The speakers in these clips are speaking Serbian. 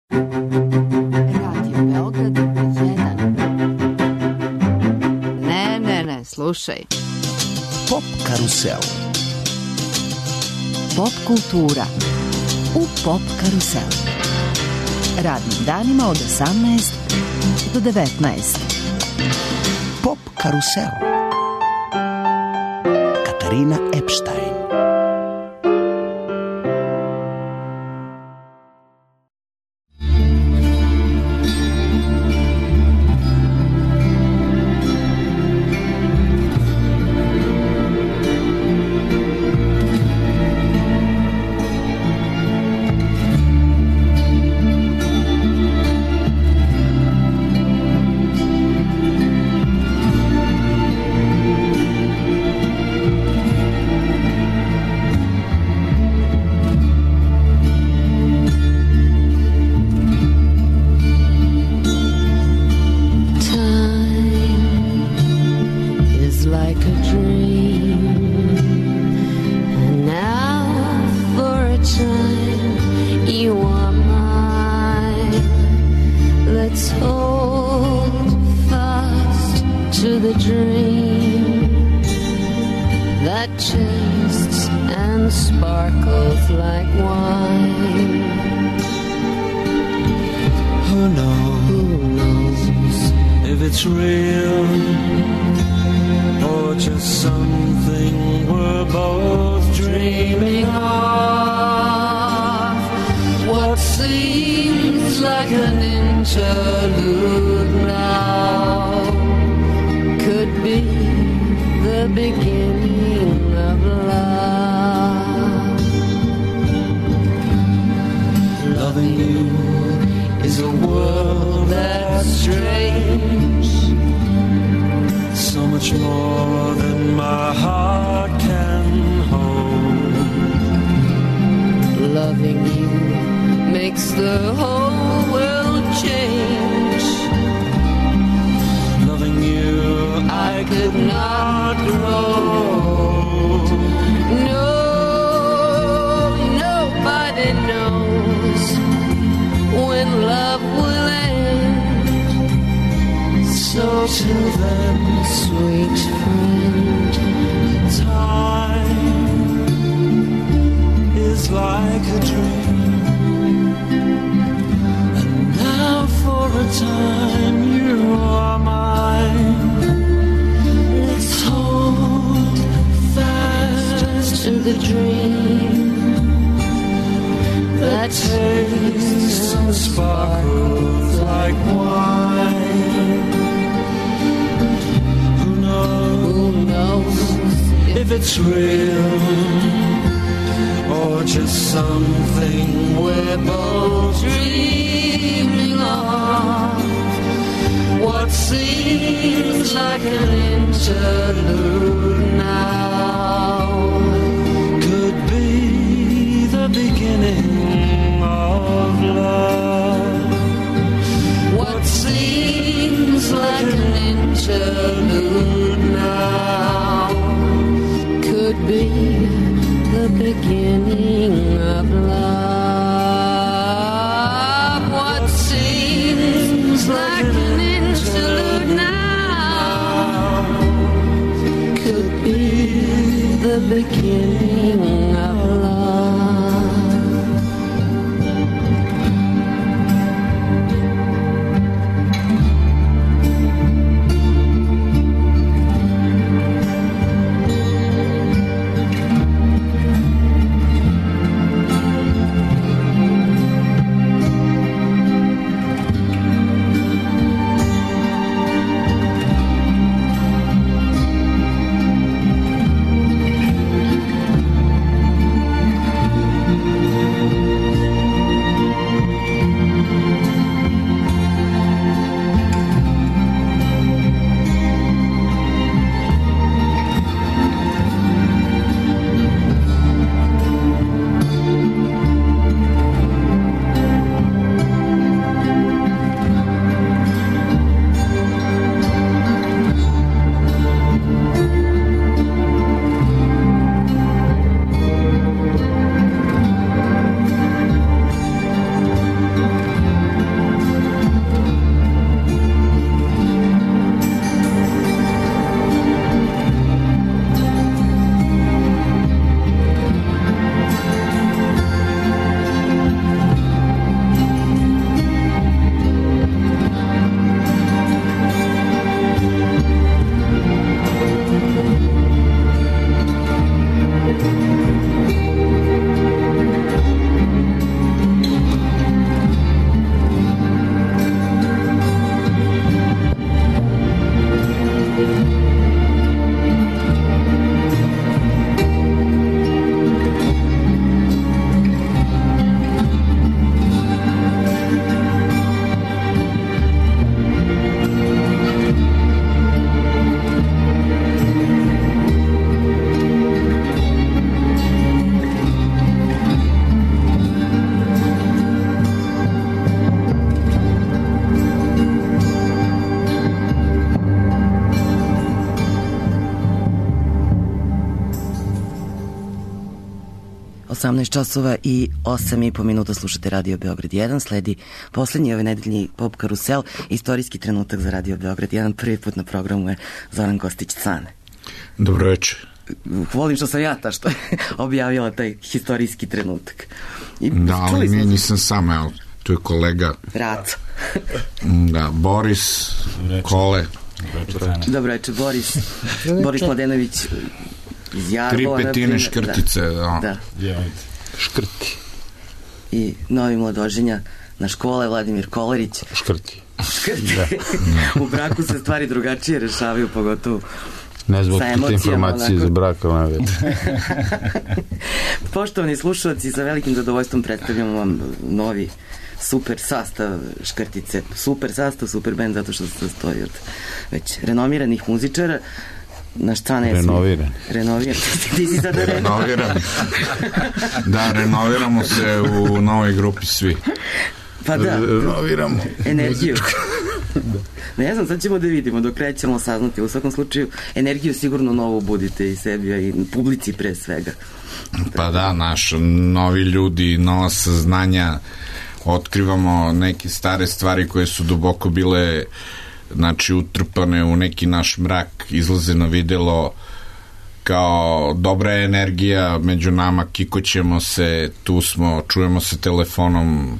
Radio Beograd 1. Ne, slušaj. Pop karusel. Pop kultura u Pop karuselu. Radnim danima od 18 do 19. Pop karusel. Katarina Epstein. 18 časova i 8,5 minuta slušate Radio Beograd 1. Sledi poslednji ovaj nedeljni Pop Karusel, istorijski trenutak za Radio Beograd 1. Prvi put na programu je Zoran Kostić-Cane. Dobro večer. Volim što sam ja ta što je objavila taj historijski trenutak. I da, ali nisam sam, evo, tu je kolega Raco. Da, Boris Kole. Dobro večer, Boris Mladenović iz Jarbola. 3/5 škrtice. Da. Škrti. I novi mladoženja na škole, Vladimir Kolarić. Škrti. U braku se stvari drugačije rešavaju, pogotovo ne zbog te informacije za brak, ali ne već. Poštovani slušalci, sa velikim zadovoljstvom predstavljamo vam novi super sastav Škrtice. Super sastav, super band, zato što se sastoji od već renomiranih muzičara. Naš Cane je renoviran. Ti si sada renoviran. Da, renoviramo se u novoj grupi svi. Pa da. Renoviramo energiju. Ne znam, sad ćemo da vidimo, dok krećemo saznati. U svakom slučaju, energiju sigurno novo budite i sebi, a i publici pre svega. Pa da, novi ljudi, nova saznanja, otkrivamo neke stare stvari koje su duboko bile utrpane u neki naš mrak, izlaze na videlo kao dobra energija među nama, kikoćemo se, tu smo, čujemo se telefonom,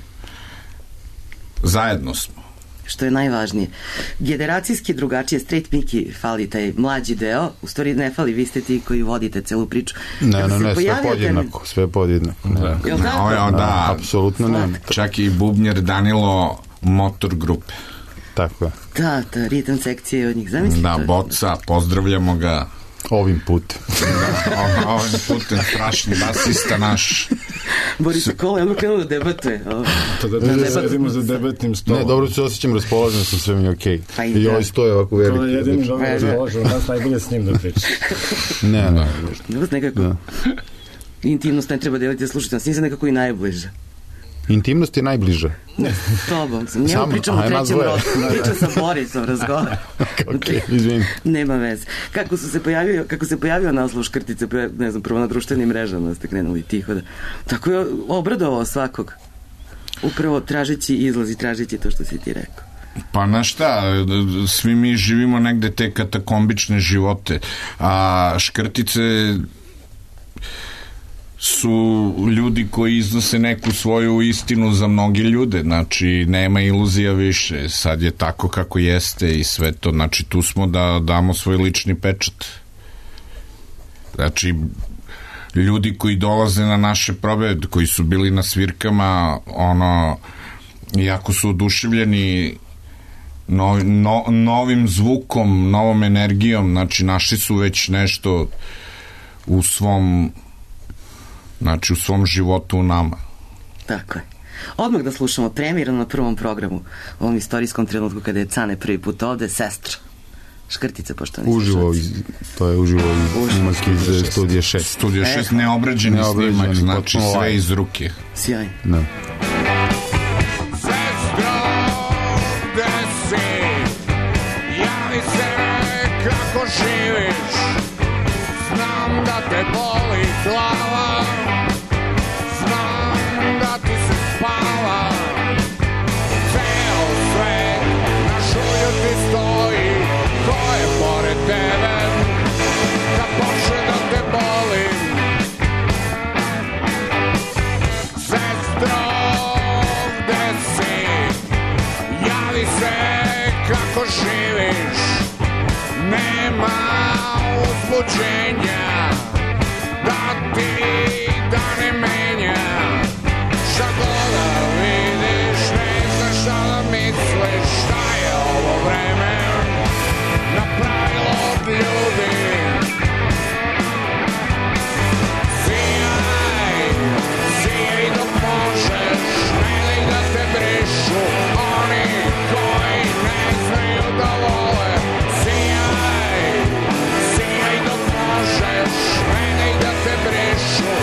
zajedno smo. Što je najvažnije. Generacijski drugačije, Straight Miki fali taj mlađi deo, u stvari ne fali, vi ste ti koji vodite celu priču. Ne, sve podjednako. Da, apsolutno ne. Čak i bubnjer Danilo, motor grupe. Tako je. Da, ta ritam sekcija je od njih, zamislite. Da, Boca, pozdravljamo ga. Ovim putem. Ovim putem, strašni basista naš. Boris Kola je ono krenuo da debatuje. Da sedimo za debatnim stolom. Ne, dobro se osjećam raspoložen, sam sve mi je okej. I ovaj stoje ovako veliki. To je jedini dobro raspoložen, nas najbolje s njim da priča. Ne. Nekako intimnost ne treba deliti da slušati, nas nisam nekako i najbliža. Intimnost je najbliža. S tobom sam. Njemu pričam o trećem rodu. Pričam sa Borisom, razgovor. Izvim. Nema veze. Kako se pojavio naslov Škrtice, ne znam, prvo na društvenim mrežama ste krenuli tiho da... Tako je obradovao svakog. Upravo tražeći izlaz i tražeći to što si ti rekao. Pa na šta, svi mi živimo negde te katakombične živote, a Škrtice su ljudi koji iznose neku svoju istinu za mnogi ljude, nema iluzija više, sad je tako kako jeste i sve to, tu smo da damo svoj lični pečat. Ljudi koji dolaze na naše probe, koji su bili na svirkama, jako su oduševljeni novim zvukom, novom energijom, našli su već nešto u svom životu u nama. Tako je. Odmah da slušamo premijerno na prvom programu, u ovom istorijskom trenutku kada je Cane prvi put ovde, Sestra. Škrtice, poštovani slušalci. To je uživo snimak iz Studija 6. Studija 6, neobrađeni snimak, sve iz ruke. Sjajno. Da. Sestro, gde si? Javi se kako živiš. Znam da te boli glava, znam da ti se spava. Ceo svet na šulju ti stoji, ko je pored tebe, kad počne da te boli. Sestro, gde si? Javi se kako živiš. Nema uzbuđenja da ti dane menja. Šta god da vidiš, ne znaš šta da misliš. Šta je ovo vreme napravilo od ljudi? Sijaj dok možeš, ne daj da te brišu oni koji ne znaju da vole. Sijaj dok možeš, ne daj da te brišu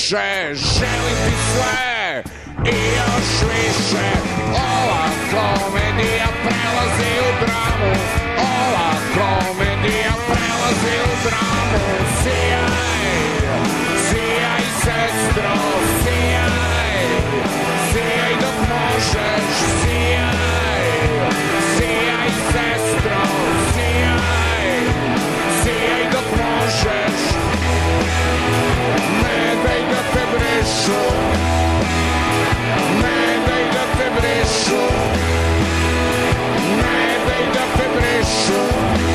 više, želim ti sve i još više. Ova komedija prelazi u dramu, ova komedija prelazi u dramu. Sijaj, sijaj sestro, sijaj, sijaj dok možeš, sijaj, sijaj sestro, sijaj, sijaj dok možeš. Ne daj da te brišu, ne daj da te brišu, ne daj da te brišu,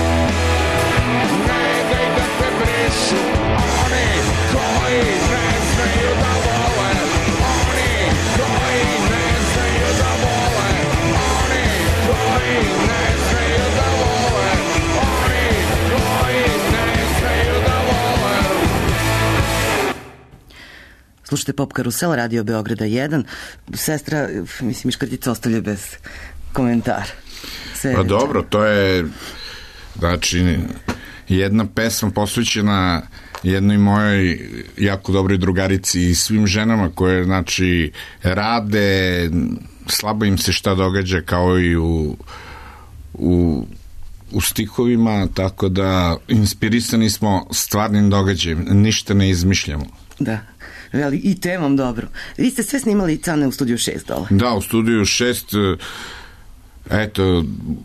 ne daj da te brišu. Oni koji ne znaju da vole, oni koji ne znaju da vole, oni koji ne znaju da vole, oni koji ne znaju da vole. Slušajte Pop Karusel, Radio Beograda 1. Sestra, mislim, Škrtica ostavlja bez komentara. Pa dobro, to je znači jedna pesma posvećena jednoj mojoj jako dobroj drugarici i svim ženama koje znači rade, slabo im se šta događa kao i u stihovima, tako da inspirisani smo stvarnim događajem, ništa ne izmišljamo. Da, i temom dobro. Vi ste sve snimali Cane u studiju 6 dole. Da, u studiju 6, eto,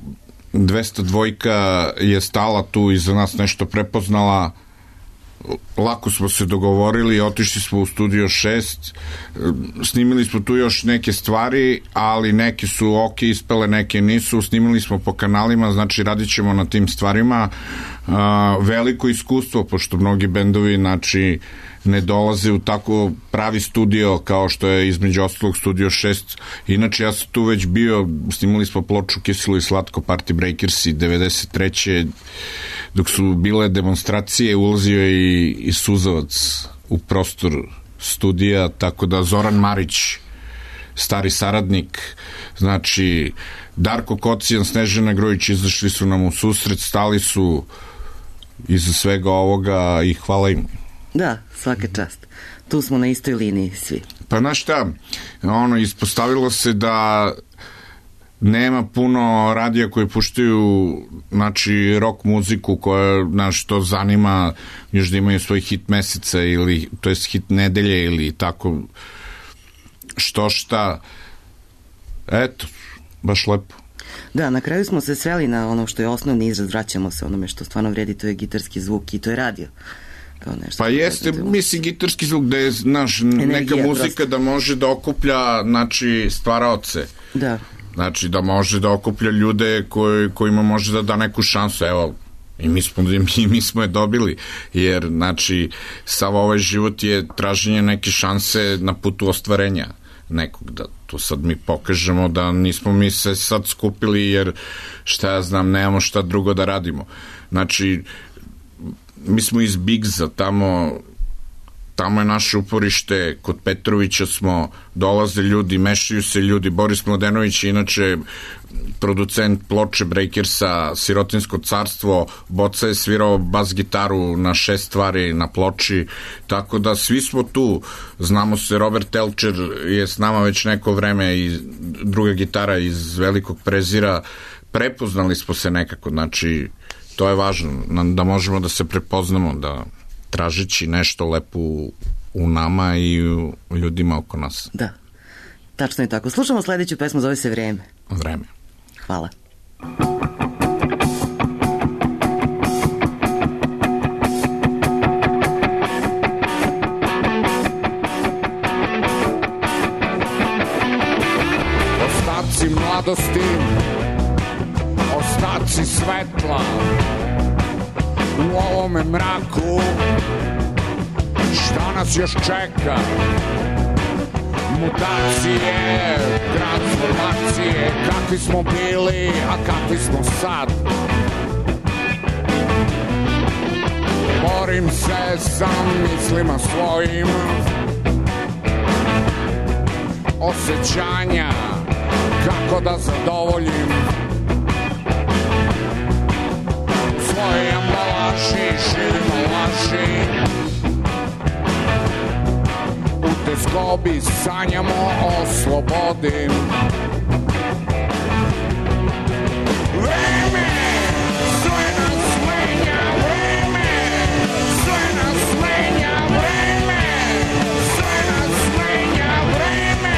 202 je stala tu i za nas nešto prepoznala. Lako smo se dogovorili, otišli smo u studio 6, snimili smo tu još neke stvari, ali neke su ok ispele, neke nisu, snimili smo po kanalima, znači radit ćemo na tim stvarima. Veliko iskustvo, pošto mnogi bendovi znači ne dolaze u tako pravi studio kao što je između ostalog studio 6. Inače ja sam tu već bio, snimali smo ploču Kiselo i slatko, Party Breakersi 93. Dok su bile demonstracije, ulazio je i Suzavac u prostor studija, tako da Zoran Marić, stari saradnik, znači Darko Kocijan, Snežana Grojić izašli su nam u susret, stali su iza svega ovoga i hvala im. Da, svaka čast. Tu smo na istoj liniji svi. Pa znaš šta, ispostavilo se da nema puno radija koji puštaju znači rock muziku koja nas to zanima, još da imaju svoj hit meseca ili to jest hit nedelje ili tako što šta. Eto, baš lepo. Da, na kraju smo se sveli na ono što je osnovni izraz, vraćamo se onome što stvarno vredi, to je gitarski zvuk i to je radio. Pa jeste, mislim, gitarski zvuk da je neka muzika da može da okuplja znači stvaraoce. Da. Znači da može da okuplja ljude kojima može da da neku šansu. Evo, i mi smo je dobili, jer znači sav ovaj život je traženje neke šanse na putu ostvarenja nekog, da to sad mi pokažemo da nismo mi se sad skupili jer šta ja znam, nemamo šta drugo da radimo. Znači mi smo iz Bigza, tamo je naše uporište, kod Petrovića smo, dolaze ljudi, mešaju se ljudi, Boris Mladenović je inače producent ploče Breakersa, Sirotinsko carstvo, Boca je svirao bas gitaru na 6 stvari na ploči, tako da svi smo tu, znamo se, Robert Telčer je s nama već neko vreme i druga gitara iz Velikog prezira, prepoznali smo se nekako, znači to je važno, da možemo da se prepoznamo, da tražeći nešto lepo u nama i u ljudima oko nas. Da, tačno je tako. Slušamo sledeću pesmu, zove se Vreme. Vreme. Hvala. Ostaci mladosti, ostaci svetla u ovome mraku, šta nas još čeka? Mutacije, transformacije, kakvi smo bili, a kakvi smo sad. Borim se sa mislima svojim, osjećanja, kako da zadovoljim svoje ambalaži, živimo laži. zgobi sanjamo o slobodi. Vreme, sve nas menja, vreme, sve nas menja, vreme, sve nas menja, vreme.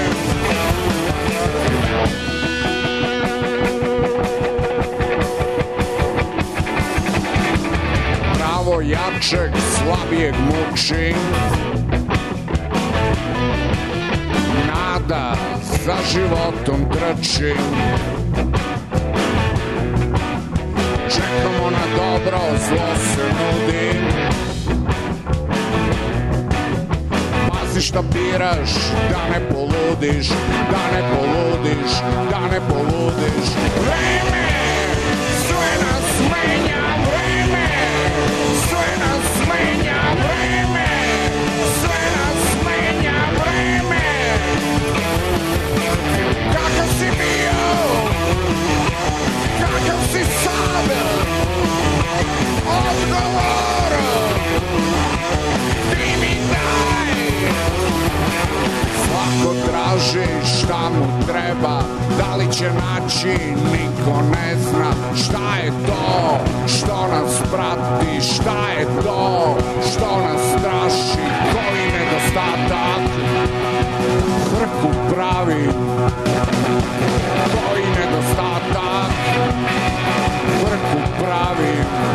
Pravo jačeg, slabijeg muči, nada za životom trči. Čekamo na dobro, zlo se nudi. Pazi šta biraš, da ne poludiš, da ne poludiš, da ne poludiš. Vreme, sve nas menja, vreme, sve nas menja, vreme, sve nas menja, vreme. Kakav si bio, kakav si sada, odgovor ti mi daj. Svako traži šta mu treba, da li će naći, niko ne zna. Šta je to što nas prati, šta je to što nas straši, koji nedostatak hrpu pravi, koji nedostatak hrpu pravi.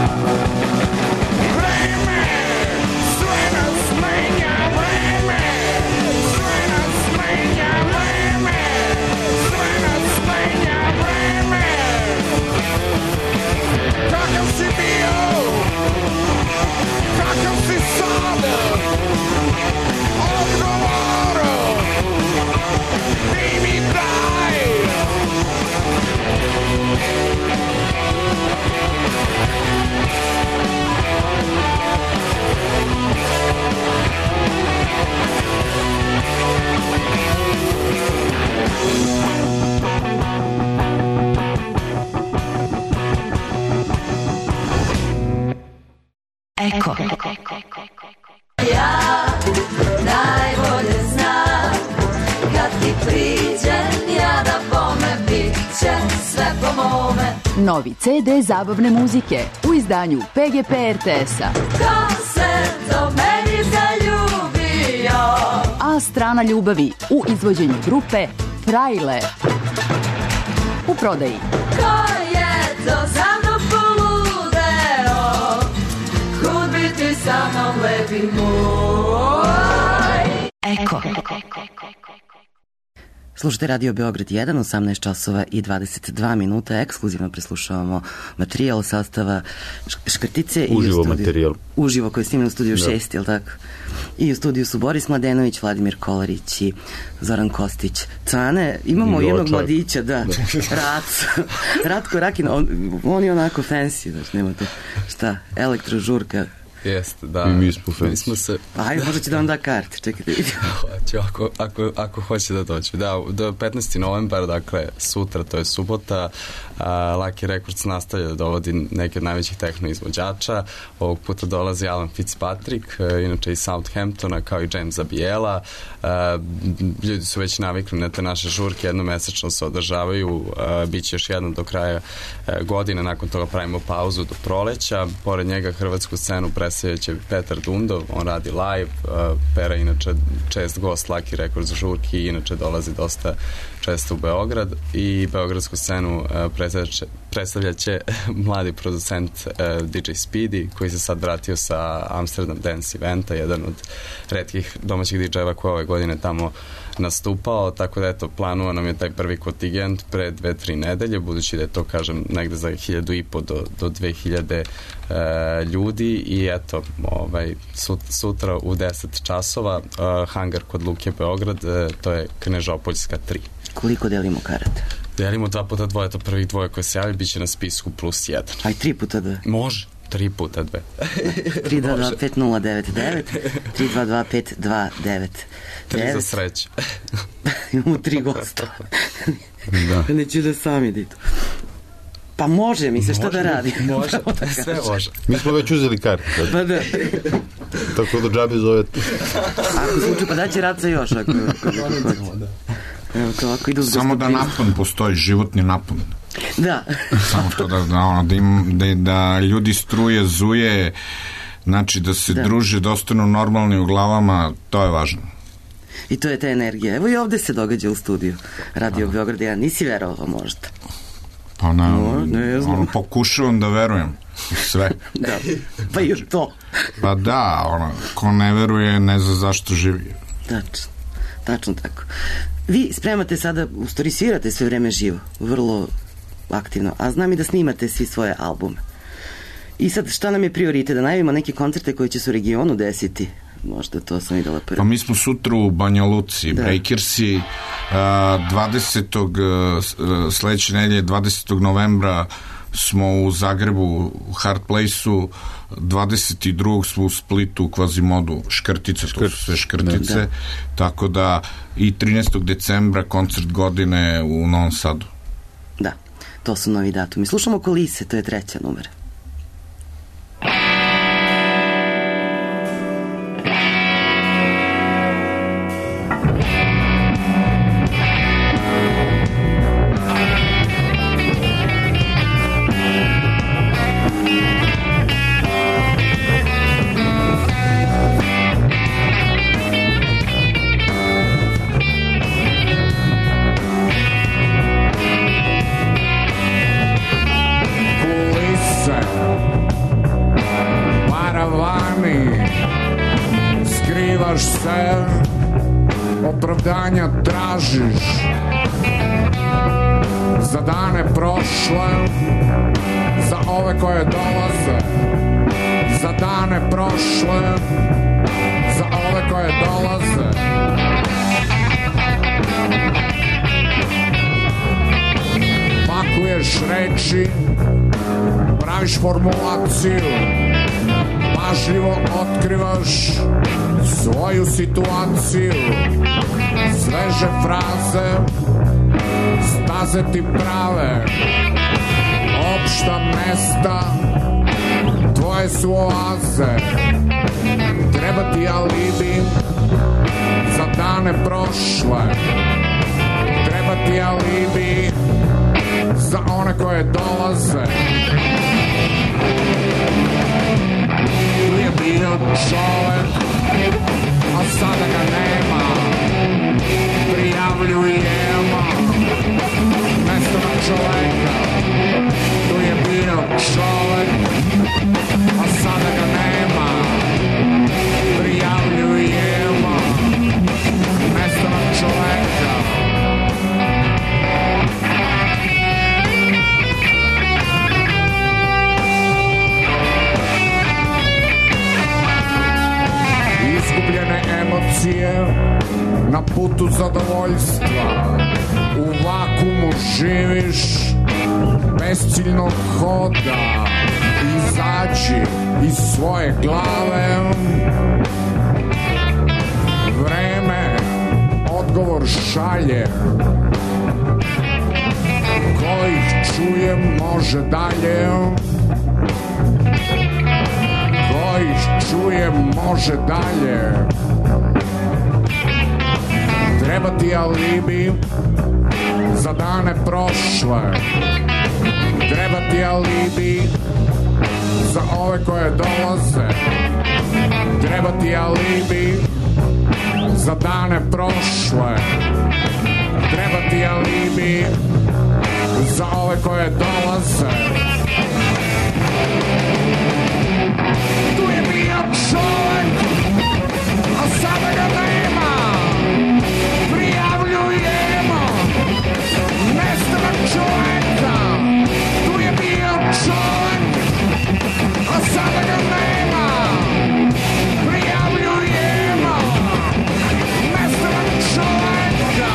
Vreme, sve nas menja, vreme, sve nas menja, vreme, sve nas menja, vreme. Kakav si bio, kakav si sada, odgovor ti mi daj. Eko. Ja najbolje znam, kad ti priđem ja da bome, bit će sve po mome. Novi CD zabavne muzike u izdanju PGP RTS-a. Ko se do meni zaljubio? A strana ljubavi u izvođenju grupe Frajle. U prodaji. Ko je to za mnom poludeo? Kud bi ti sa mnom lepi moj? Eko. Slušajte Radio Beograd 1, 18 časova i 22 minuta. Ekskluzivno preslušavamo materijal sastava Škrtice. Uživo materijal. Uživo, koji je snimljen u studiju 6, jel tako? I u studiju su Boris Mladenović, Vladimir Kolarić i Zoran Kostić. Cane, imamo jednog mladića, da, Ratko Rakin, on je onako fancy, znači nemate šta, elektrožurka. Jeste, da. I mi smo fancy. Mi smo se... Ajde, možda će da vam da karte, čekajte vidim. Hoće, ako hoće da dođe. Da, do 15. novembar, dakle, sutra, to je subota, Lucky Records nastavlja da dovodi neke od najvećih tehno izvođača. Ovog puta dolazi Alan Fitzpatrick, inače iz Southamptona, kao i James Abiela. Ljudi su već navikli na te naše žurke, jednomesečno se održavaju, bit će još jedno do kraja godine, nakon toga pravimo pauzu do proleća. Pored njega hrvatsku scenu predstavljaće Petar Dundov, on radi live, Pera inače čest gost Lucky Records žurki i inače dolazi dosta često u Beograd, i beogradsku scenu predstavljaće mladi producent DJ Speedy, koji se sad vratio sa Amsterdam Dance eventa, jedan od retkih domaćih DJ-eva koja ove godine tamo nastupao, tako da eto, planova nam je taj prvi kontingent pre 2-3 nedelje, budući da je to, kažem, negde za 1500 do 2000 ljudi, i eto, sutra u 10 časova hangar kod Luke Beograd, to je Knežopoljska 3. Koliko delimo karate? Delimo 2x2, to prvih dvoje koje se javi, bit će na spisku plus 1. Aj 3x2. Može. 3x2. 322-5099, 322-5299. 3 za sreću. Imamo 3 gosta. Da. Neću da sami ditu. Pa može mi se, šta da radi? Može, sve može. Mi smo već uzeli kartu. Pa da. Tako da džabe zovete. Ako slučaj, pa daće Raca još, ako ako idu samo da napon postoji, životni napon. Da. Samo to da ljudi struje, zuje, znači da se druže, da ostanu normalni u glavama, to je važno. I to je ta energija. Evo i ovde se događa u studiju Radio Beograd 1. Nisi verovao možda? Pa ne znam. Pokušavam da verujem u sve. Da, pa i u to. Pa da, ko ne veruje ne zna zašto živi. Tačno tako. Vi spremate sada, u stvari svirate sve vreme živo, vrlo aktivno, a znam i da snimate svi svoje albume. I sad šta nam je prioritet? Da najavimo neke koncerte koji će se u regionu desiti? Možda to sam videla prvo. Pa mi smo sutra u Banja Luci, Breakersi, 20. sledeće nedelje, 20. novembra smo u Zagrebu u Hard Place-u, 22. smo u Splitu u Kvazimodu, Škrtice, to su sve Škrtice, tako da i 13. decembra koncert godine u Novom Sadu. Da, to su novi datumi. Slušamo Kolise, to je 3. numera. Opravdanja tražiš za dane prošle, za ove koje dolaze, za dane prošle, za ove koje dolaze. Pakuješ reči, praviš formulaciju, pažljivo otkrivaš svoju situaciju, sveže fraze, staze ti prave, opšta mesta, tvoje su oaze, treba ti alibi za dane prošle, treba ti alibi za one koje dolaze. Tu je bio čovek, a sada ga nema, prijavljujemo mesto na čoveka. Tu je bio čovek, a sada ga nema, prijavljujemo mesto na čoveka. Izgubljene emocije na putu zadovoljstva, u vakumu živiš, besciljno hoda, izađi iz svoje glave. Vreme odgovor šalje, ko ih čuje može dalje, ko ih čuje može dalje. Treba ti alibi za dane prošle, treba ti alibi za ove koje dolaze, treba ti alibi za dane prošle, treba ti alibi za ove koje dolaze. Tu je bio čovek, a sada ga nema, prijavljujemo nestanak čoveka. Tu je bio čovek, a sada ga nema, prijavljujemo nestanak čoveka.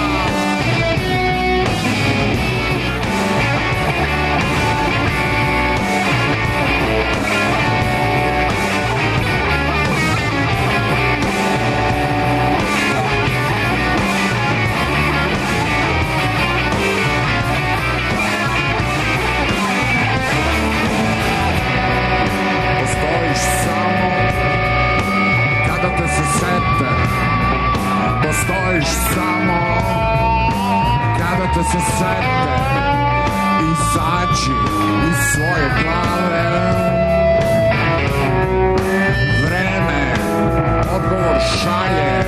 da se sete izaći iz svoje glave. Vreme odgovor šalje.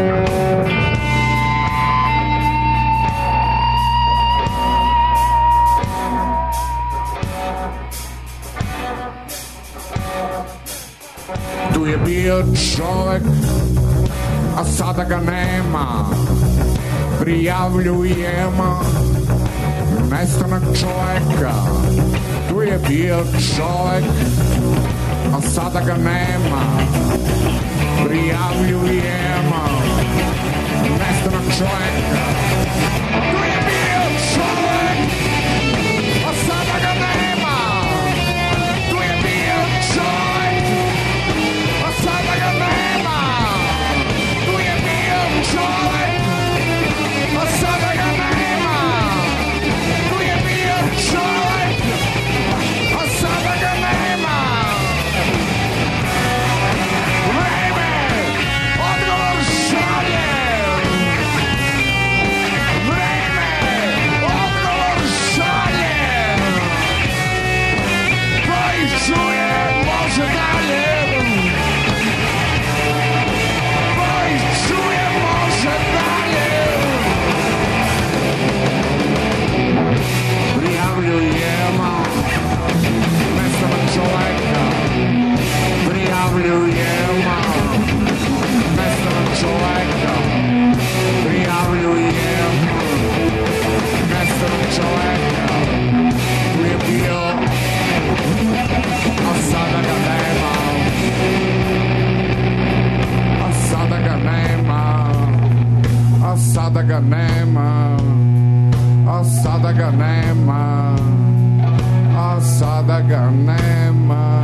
Tu je bio čovek, a sada ga nema. Prijavljujemo nestanak čoveka. Tu je bio čovek, a sada ga nema. Prijavljujemo nestanak čoveka. Tu je bio čovek, a sada ga nema. Tu je bio čovek, a sada ga nema. Tu je bio čovek, a sada ga nema. Tu je bio čovek, a sada ga nema. Vreme odgovor šalje. Vreme odgovor šalje. Ko ih čuje može dalje. Ko ih čuje može dalje. Prijavljujemo nestanak čoveka. Prijavljujemo nestanak čoveka. Prijavljujemo nestanak čoveka. Tu je bio, a sada ga nema. A sada ga nema. A sada ga nema. A sada ga nema. A sada ga nema.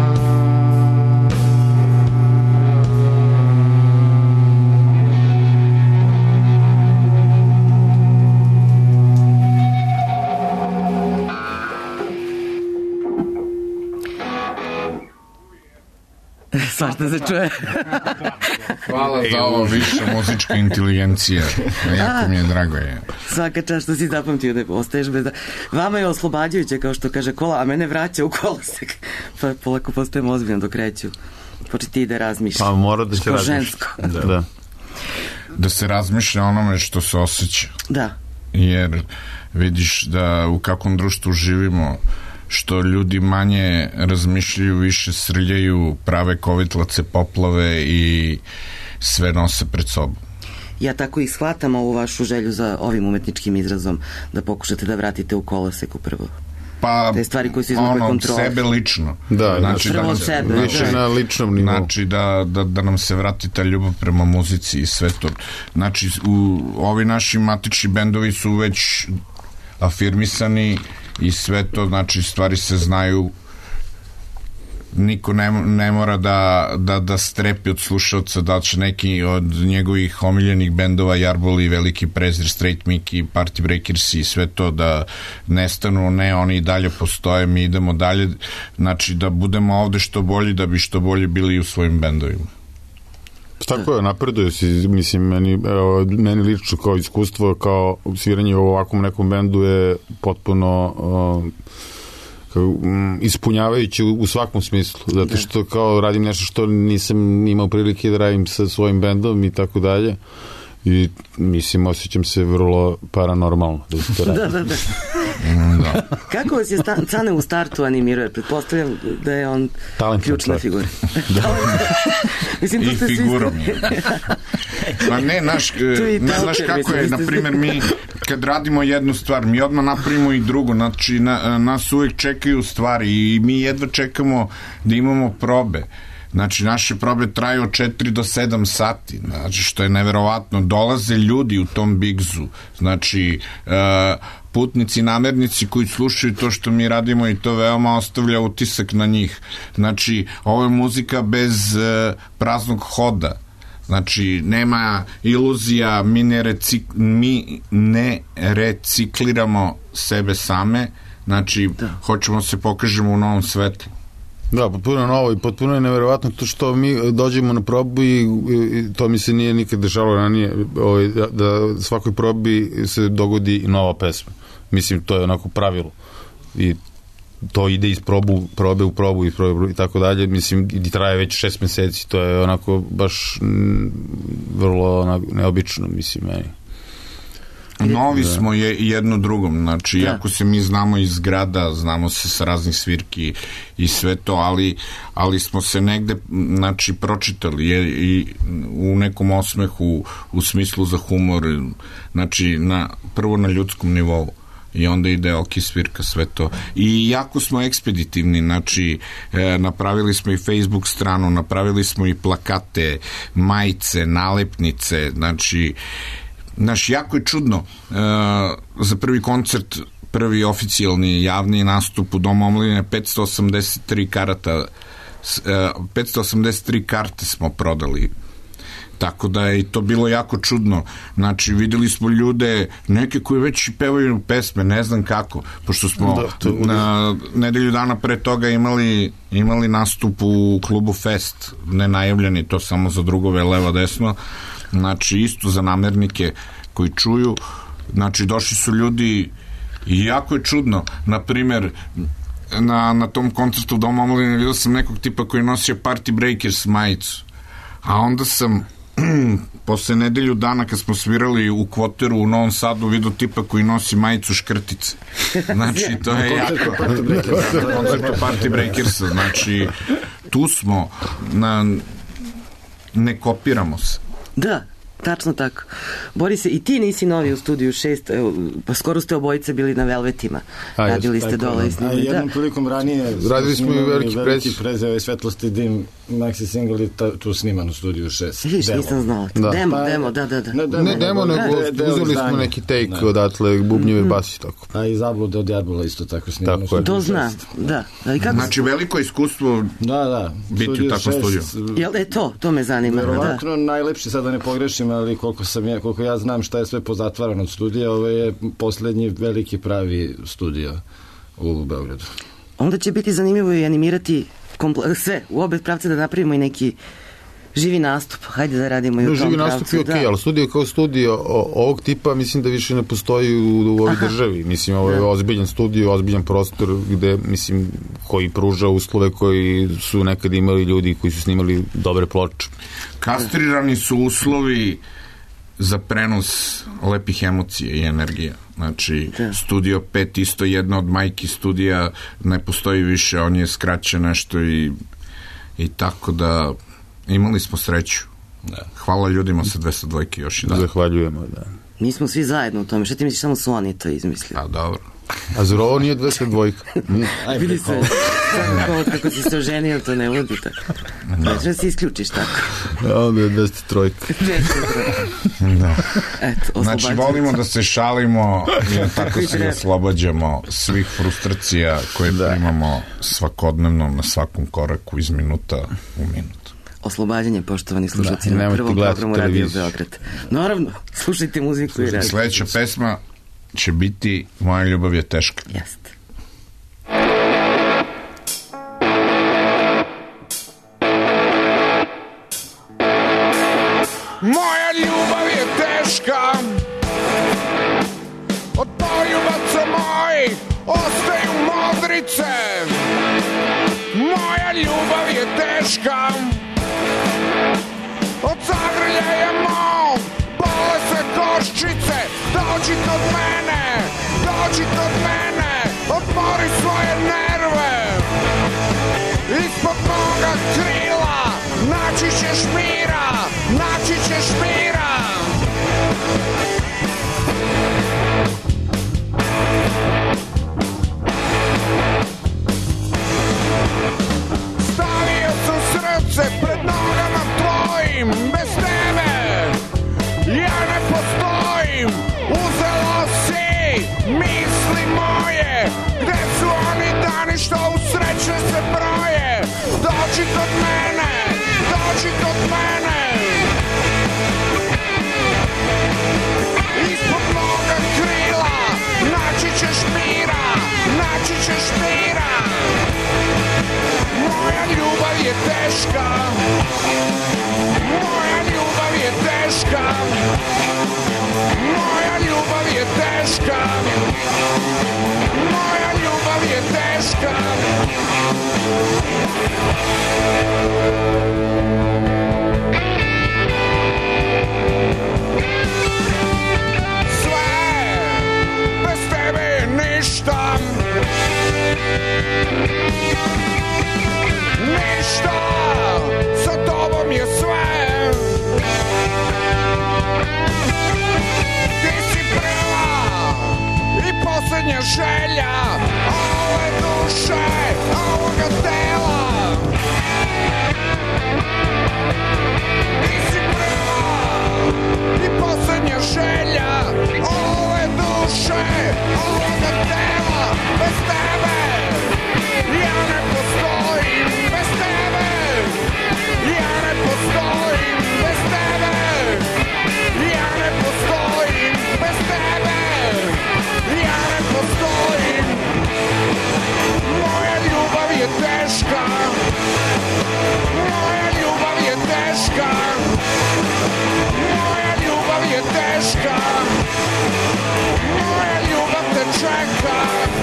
Svašta se čuje. Hvala za ovo više muzička inteligencija. Jako mi je drago je. Svaka čast što si zapamtio da ostaješ bez... Vama je oslobađajuće, kao što kaže kola, a mene vraća u kolosek. Pa polako postajem ozbiljan dok kreću. Početi da razmišljam. Pa mora da se razmišlja. Žensko. Da. Da se razmišlja onome što se osjeća. Da. Jer vidiš da u kakvom društvu živimo, što ljudi manje razmišljaju, više srljaju, prave kovitlace, poplave i sve nose pred sobom. Ja tako i shvatam ovu vašu želju za ovim umetničkim izrazom, da pokušate da vratite u kolosek upravo. Pa, te stvari koje su izmakle kontrole. Sebe lično. Da, znači, prvo sebe. Više na ličnom nivou. Znači, da nam se vrati ta ljubav prema muzici i sve to. Znači, ovi naši matični bendovi su već afirmisani i sve to, znači, stvari se znaju. Niko ne mora da strepi od slušalca da će neki od njegovih omiljenih bendova Jarboli, Veliki prezir, Straight Miki, Party Breakers i sve to da nestanu, ne, oni i dalje postoje, mi idemo dalje, znači da budemo ovde što bolji, da bi što bolje bili u svojim bendovima. Tako je, napreduje si, mislim, meni lično kao iskustvo, kao sviranje u ovakvom nekom bendu je potpuno ispunjavajući u svakom smislu, zato što kao radim nešto što nisam imao prilike da radim sa svojim bendom i tako dalje i mislim, osjećam se vrlo paranormalno da se to radi. Da. Kako vas je Cane u startu animirao? Pretpostavljam da je on ključna figura. Mislim, i figurom je. Ma ne, znaš kako je, na primjer, mi kad radimo jednu stvar, mi odmah napravimo i drugu, znači nas uvek čekaju stvari i mi jedva čekamo da imamo probe. Znači, naše probe traju od 4 do 7 sati, znači, što je neverovatno. Dolaze ljudi u tom Bigzu, znači, putnici, namernici koji slušaju to što mi radimo i to veoma ostavlja utisak na njih. Znači, ovo je muzika bez praznog hoda. Znači, nema iluzija, mi ne recikliramo sebe same, znači, hoćemo se pokažemo u novom svetlu. Da, potpuno novo i potpuno je neverovatno to što mi dođemo na probu i to mi se nije nikad dešalo ranije, da svakoj probi se dogodi nova pesma. Mislim, to je onako pravilo. I to ide iz probe u probu i tako dalje. Mislim, i traje već 6 meseci. To je onako baš vrlo neobično, mislim, meni. Novi smo jedno drugom, znači iako se mi znamo iz grada, znamo se sa raznih svirki i sve to, ali smo se negde, znači, pročitali i u nekom osmehu, u smislu za humor, znači prvo na ljudskom nivou i onda ide ok, svirka, sve to. I jako smo ekspeditivni, znači napravili smo i Facebook stranu, napravili smo i plakate, majice, nalepnice, znači jako je čudno za prvi koncert, prvi oficijalni javni nastup u Domu omladine 583 karte smo prodali, tako da je i to bilo jako čudno. Znači videli smo ljude neke koji već pevaju pesme, ne znam kako, pošto smo na nedelju dana pre toga imali nastup u klubu Fest, nenajavljeni, to samo za drugove levo desno, znači isto za namernike koji čuju, znači došli su ljudi i jako je čudno, na primer na tom koncertu u Domu omladine vidio sam nekog tipa koji nosio Party Breakers majicu, a onda sam posle nedelju dana kad smo svirali u Kvoteru u Novom Sadu vidio tipa koji nosi majicu Škrtice, znači to je jako koncertu Party Breakersa, znači tu smo ne kopiramo se. Da, tačno tako. Borise, i ti nisi novi u Studiju 6, pa skoro ste obojice bili na Velvetima. Radili ste dole i snimali. A jednom prilikom ranije radili smo i veliki prezeo i Svetlosti dim, maxi single i tu sniman u Studiju 6. Viš, nisam znala. Demo, da. Ne demo, nego uzeli smo neki take odatle, bubnjeve, basi, tako. A i Zablude od Jadbola isto tako snimano. To znam, da. Znači veliko iskustvo biti u takvom studiju. Jel, to me zanima. Verovatno najlepši, sad da ne pogrešim, ali koliko ja znam šta je sve pozatvarano od studija, ovo je poslednji veliki pravi studio u Beogradu. Onda će biti zanimljivo i animirati sve, u obe pravce da napravimo i neki živi nastup. Hajde da radimo i u tom pravcu. Živi nastup je okej, ali studio kao studio ovog tipa mislim da više ne postoji u ovoj državi. Mislim, ovo je ozbiljan studio, ozbiljan prostor gde, mislim, koji pruža uslove koji su nekad imali ljudi koji su snimali dobre ploče. Kastrirani su uslovi za prenos lepih emocija i energija. Znači, Studio 5 isto jedna od majki studija ne postoji više, on je skraćen nešto i tako da imali smo sreću. Hvala ljudima sa 202 još i da. Zahvaljujemo, da. Mi smo svi zajedno u tome. Šta ti misliš, samo su oni to izmislili? A dobro. A zar ovo nije 202? Vidi se, kako si se oženio, to ne vodi tako. Treba se isključiš tako. Onda je 203. Da. Znači, volimo da se šalimo i tako se oslobađamo svih frustracija koje primamo svakodnevno na svakom koraku iz minuta u minut. Oslobađanje, poštovani slušalci, na prvom programu Radio Beograd. Naravno, slušajte muziku i radio. Sledeća pesma će biti Moja ljubav je teška. Jeste. Moja ljubav je teška, od poljubaca mojih ostaju modrice. Moja ljubav je teška, od zagrljaja mog bole se koščice. Dođi kod mene, otvori svoje nerve. Ispod moga krila naći ćeš mira. Stavio sam srce pred nogama tvojim, bez tebe ja ne postojim. Uzelo si misli moje, gde su oni dani što u sreće se broje. Dođi kod mene. ništa, ništa, sa tobom je sve. Ti si prva i poslednja želja ove duše, ovoga tela. Ti si prva i poslednja želja ove duše, ovoga tela. Bez tebe ja ne postojim, bez tebe ja ne postojim, bez tebe ja ne postojim, bez tebe ja ne postojim. Moja ljubav je teška, moja ljubav je teška, moja ljubav je teška, moja ljubav te čeka.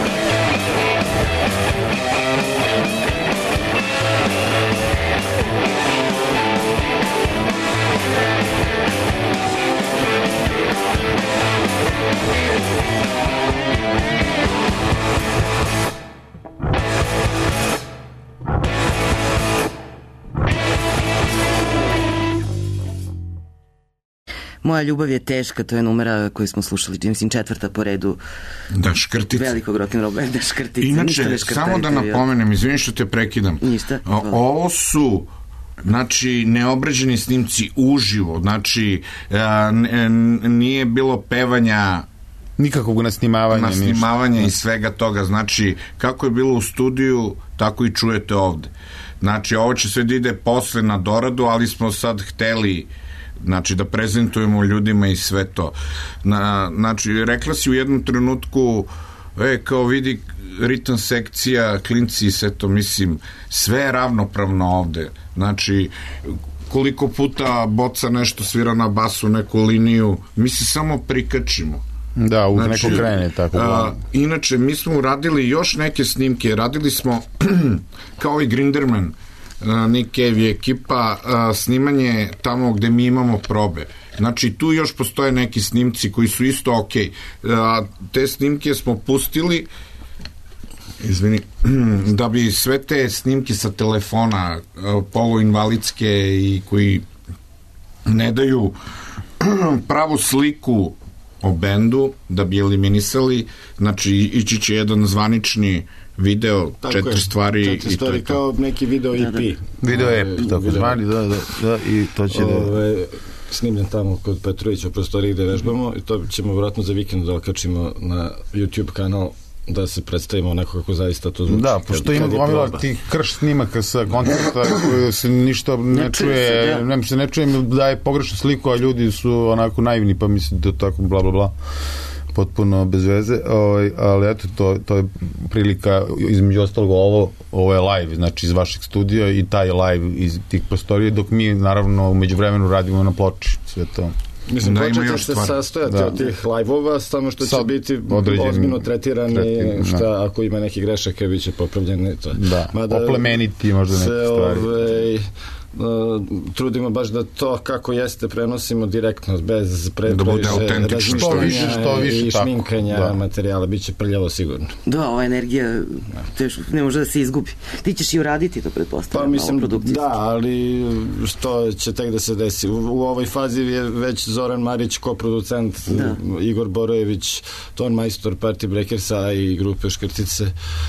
Moja ljubav je teška, to je numera koju smo slušali, mislim, 4. po redu. Da, Škrtica. Velikog rock'n'roll benda Škrtica. Inače, samo da napomenem, izvini što te prekidam. Ništa. Ovo su, znači, neobrađeni snimci uživo, znači, nije bilo pevanja, nikakvog nasnimavanja i svega toga, znači, kako je bilo u studiju, tako i čujete ovde. Znači, ovo će sve da ide posle na doradu, ali smo sad hteli, znači, da prezentujemo ljudima i sve to. Znači, rekla si u jednom trenutku, kao vidi, ritam sekcija, klinci i sve to, mislim, sve je ravnopravno ovde. Znači, koliko puta Boca nešto svira na basu, neku liniju, mi se samo prikačimo. Da, znači, neko krene tako. Inače, mi smo uradili još neke snimke, radili smo kao i Grinderman, Nick Cave i ekipa, snimanje tamo gde mi imamo probe. Znači, tu još postoje neki snimci koji su isto okej. Te snimke smo pustili, izvini, da bi sve te snimke sa telefona, poluinvalidske i koji ne daju pravu sliku o bendu, da bi eliminisali, znači, ići će jedan zvanični video, tako 4 stvari i to je kao neki video EP. Video EP, tako zvani, da, i to će snimljen tamo kod Petrovića u prostoriji gde vežbamo i to ćemo vjerojatno za vikend da okačimo na YouTube kanal da se predstavimo onako kako zaista to zvuči. Da, pošto ima gomila tih krš snimaka sa koncerta koje se ništa ne čuje, ne čuje, daje pogrešnu sliku, a ljudi su onako naivni, pa mislim da tako bla bla bla, potpuno bez veze, ali eto, to je prilika, između ostalog ovo je live, znači iz vašeg studija i taj live iz tih prostorija, dok mi naravno umeđu vremenu radimo na ploči, sve to. Mislim, početi se sastojati od tih live-ova, samo što će biti ozbiljno tretirani, šta ako ima neki grešaka, bit će popravljeni. Da, oplemeniti možda neke stvari. Trudimo baš da to kako jeste prenosimo direktno, bez da bude autentično, što više i šminkanja materijala, bit će prljavo sigurno. Da, ova energija ne može da se izgubi. Ti ćeš i uraditi to, pretpostavljam. Pa mislim, da, ali što će tek da se desi. U ovoj fazi je već Zoran Marić, koproducent, Igor Borojević, ton majstor Party Breakersa i grupe Škrtice,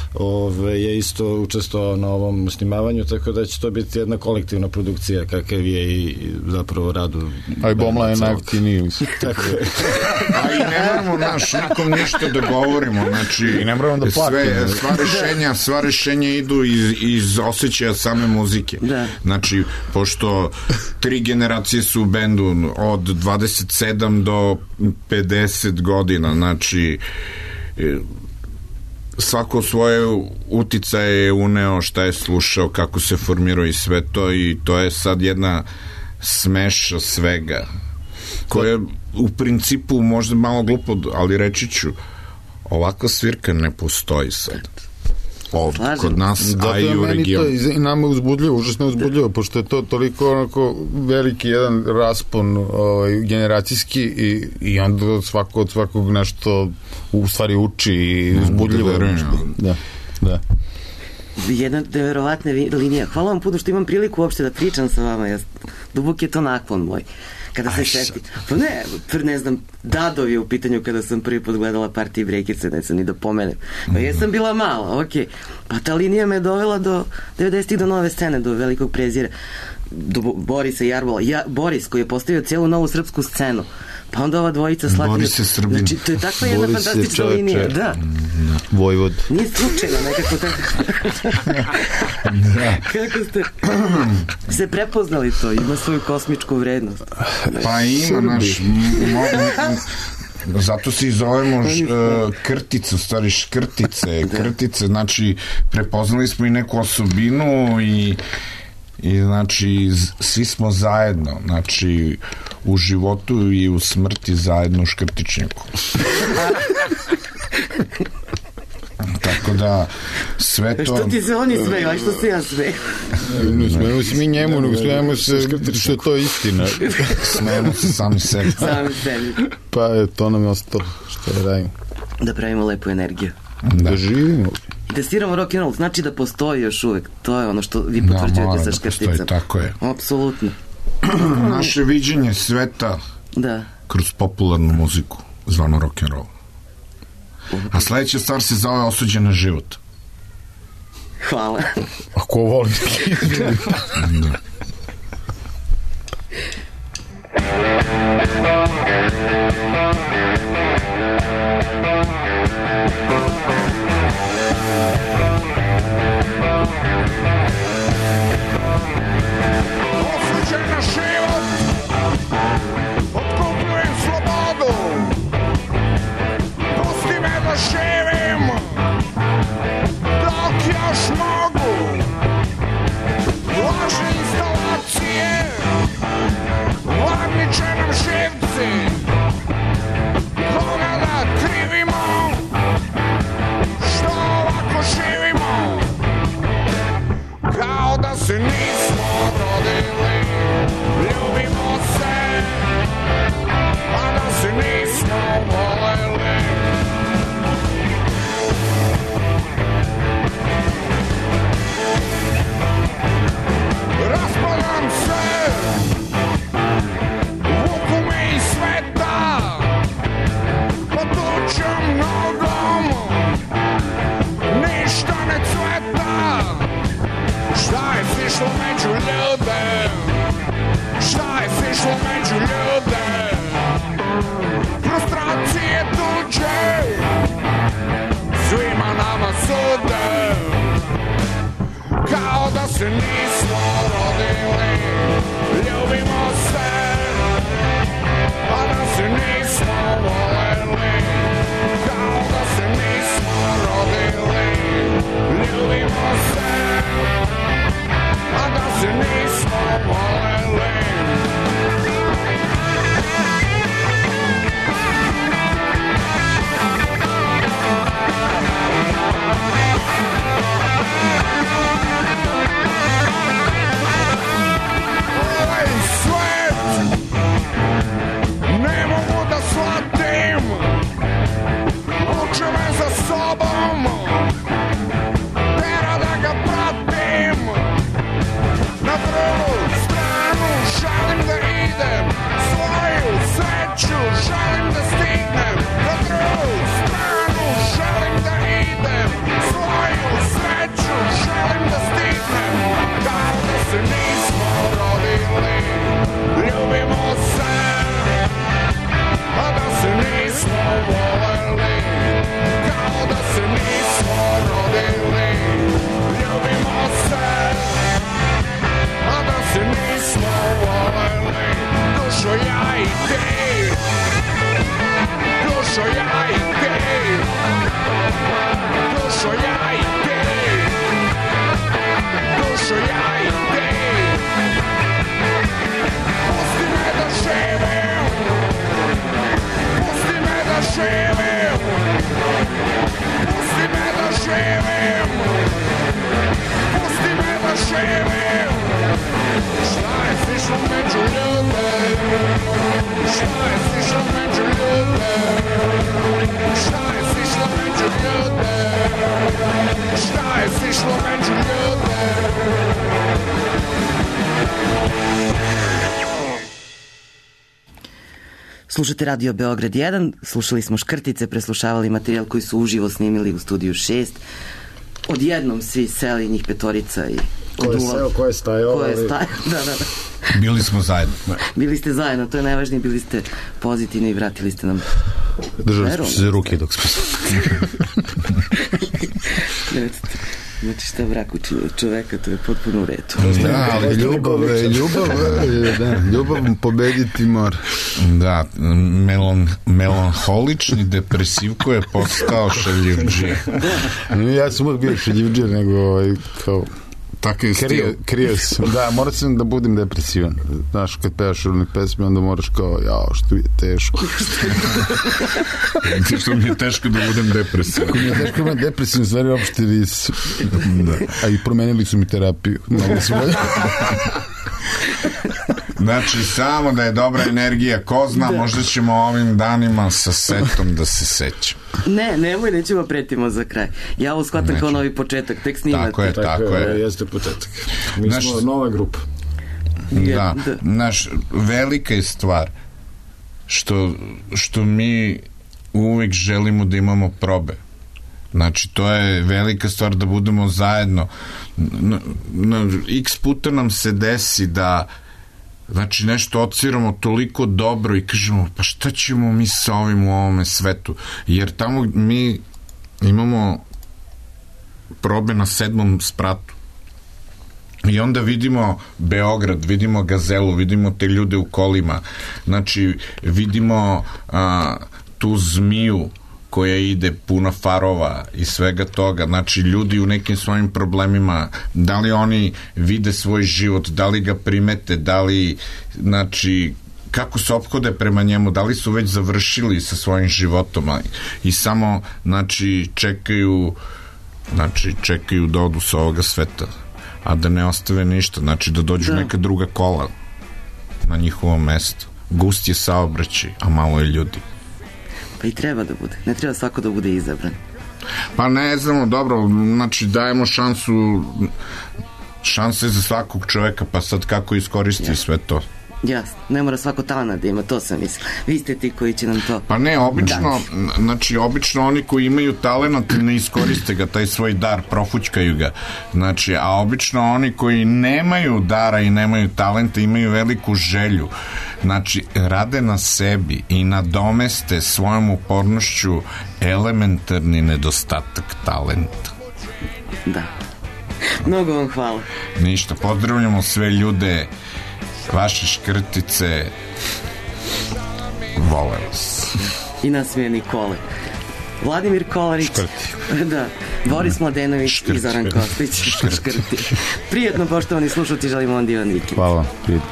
je isto učestvovao na ovom snimavanju, tako da će to biti jedna kolektivna produkcija kakav je i zapravo radu. A i Bomla je najaktivniji. Tako je. A i ne moramo nikom ništa da govorimo, znači i ne moramo da platimo. Sva rešenja idu iz osjećaja same muzike. Znači, pošto 3 generacije su u bendu od 27 do 50 godina, znači svako svoje uticaje je uneo, šta je slušao, kako se formirao i sve to, i to je sad jedna smeša svega koja u principu možda malo glupo, ali reći ću, ovakva svirka ne postoji sad. ovdje Slažem. kod nas, Zato a je i u meni regionu. to i nama je uzbudljivo, užasno uzbudljivo, pošto je to toliko onako veliki jedan raspon generacijski i onda svako od svakog nešto u stvari uči i uzbudljivo. Da. Jedna neverovatna linija. Hvala vam puno što imam priliku uopšte da pričam sa vama. Dubok je to naklon moj. Kada se seti. Pa ne znam, Dadov je u pitanju kada sam prvi put gledala Partije Breakerse, ne sam ni da pomenem. Pa jesam bila mala, okej. Pa ta linija me dovela do 90-ih do nove scene, do Velikog prezira, do Borisa Jarbola. Boris koji je postavio cijelu novu srpsku scenu. Pa onda ova dvojica Slatina. Boris je Srbin. Znači, to je takva jedna Boris je fantastična čoveče. linija. Da. Vojvod. Nije slučajno nekako tako. Kako ste se prepoznali to? Ima svoju kosmičku vrednost. Pa ima naš... Zato se i zovemo krtice, u stvari škrtice. Krtice, znači prepoznali smo i neku osobinu i znači svi smo zajedno, znači u životu i u smrti zajedno u škrtičnjaku. Tako da sve to... Što ti se oni smeju, a što se ja smeju? Ne smijemo se mi njemu, nego smijemo se što je to istina. Smijemo se sami sebi. Sami sebi. Pa to nam je ostalo, što je radimo. Da pravimo lepu energiju. Da živimo. Da sviramo rock and roll, znači da postoji još uvek. To je ono što vi potvrđujete sa škrticama. Postoji, tako je. Apsolutno. Naše viđenje sveta kroz popularnu muziku, zvano rock and roll. A sledeća stvar se zove Osuđen na život. Hvala. Ako volim. Da. Osuđen na život, otkupljujem slobodu, pusti me da živim dok još mogu. Lažne instalacije, varniče nam živci, koga da krivimo, što ovako živimo, kao da se nismo rodili, ljubimo se, a da se nismo voleli. Raspadam se, vuku me iz sveta, potučem nogom, ništa ne cveta. Šta je sišlo među ljude? Šta je sišlo među ljude? Frustracije tuđe, svima nama sude, kao da se nismo rodili, ljubimo se, a da se nismo voleli, kao da se nismo rodili, ljubimo se, a da se nismo voleli. Ovaj svet ne mogu da shvatim, u čemu ljude, šta je sišlo među ljude. Slušate Radio Beograd 1, slušali smo Škrtice, preslušavali materijal koji su uživo snimili u studiju 6. Odjednom svi seli, njih petorica i oduvali. Ko je stajao? Ko je stajao, da. Bili smo zajedno. Bili ste zajedno, to je najvažnije, bili ste pozitivni i vratili ste nam Držali smo se za ruke dok smo Znači šta braku čoveka, to je potpuno u redu. Da, ali ljubav pobediti mora. Da, melanholični depresivko je postao šaljivđija. Ja sam uvijek bio šaljivđija, nego kao takav stil. Krio sam. Da, morao sam da budem depresivan. Znaš, kad pevaš ili pesme, onda moraš kao, jao, što je teško. Što mi je teško da budem depresivan. Ako mi je teško da budem depresivan, stvari uopšte nisu. Da. A i promenili su mi terapiju. Mnogo svoje. Znači, samo da je dobra energija, ko zna, možda ćemo ovim danima sa setom da se sećamo. Nemoj, nećemo pretimo za kraj. Ja ovo shvatam kao novi početak, tek snimate. Tako je. Jeste početak. Mi smo nova grupa. Da, znaš, velika je stvar što mi uvijek želimo da imamo probe. Znači, to je velika stvar da budemo zajedno. X puta nam se desi da znači nešto odsviramo toliko dobro i kažemo, pa šta ćemo mi sa ovim u ovome svetu? Jer tamo mi imamo probe na 7. spratu. I onda vidimo Beograd, vidimo Gazelu, vidimo te ljude u kolima. Znači, vidimo tu zmiju koja ide puna farova i svega toga. Znači, ljudi u nekim svojim problemima, da li oni vide svoj život, da li ga primete, da li, znači, kako se ophode prema njemu, da li su već završili sa svojim životom i samo, znači, čekaju da odu sa ovoga sveta, a da ne ostave ništa, znači da dođu neka druga kola na njihovo mesto. Gust je saobraćaj, a malo je ljudi. Pa i treba da bude. Ne treba svako da bude izabran. Pa ne znamo, dobro, znači dajemo šanse za svakog čoveka, pa sad kako iskoristiti sve to. Jasno, ne mora svako talent da ima, to sam mislila. Vi ste ti koji će nam to... Pa ne, obično, znači, obično oni koji imaju talent ne iskoriste ga, taj svoj dar, profućkaju ga. Znači, a obično oni koji nemaju dara i nemaju talenta imaju veliku želju. Znači, rade na sebi i nadomeste svojom upornošću elementarni nedostatak talenta. Da. Mnogo vam hvala. Ništa, pozdravljamo sve ljude, vaše Škrtice, vole vas. I nas mi je Nikole. Vladimir Kolarić. Škrti. Da. Boris Mladenović i Zoran Kostić. Škrti. Prijetno, poštovani slušalci, želimo vam divan vikend. Hvala. Prijetno.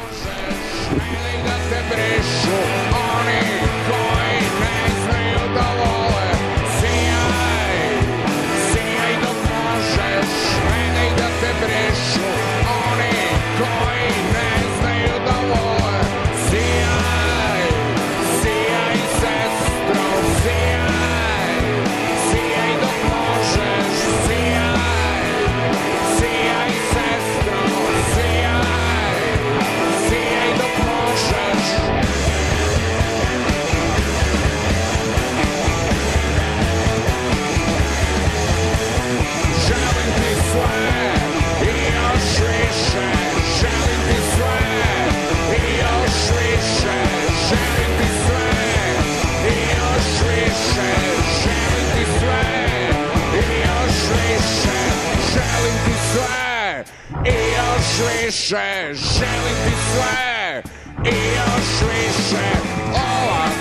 Želim ti sve i još više, ova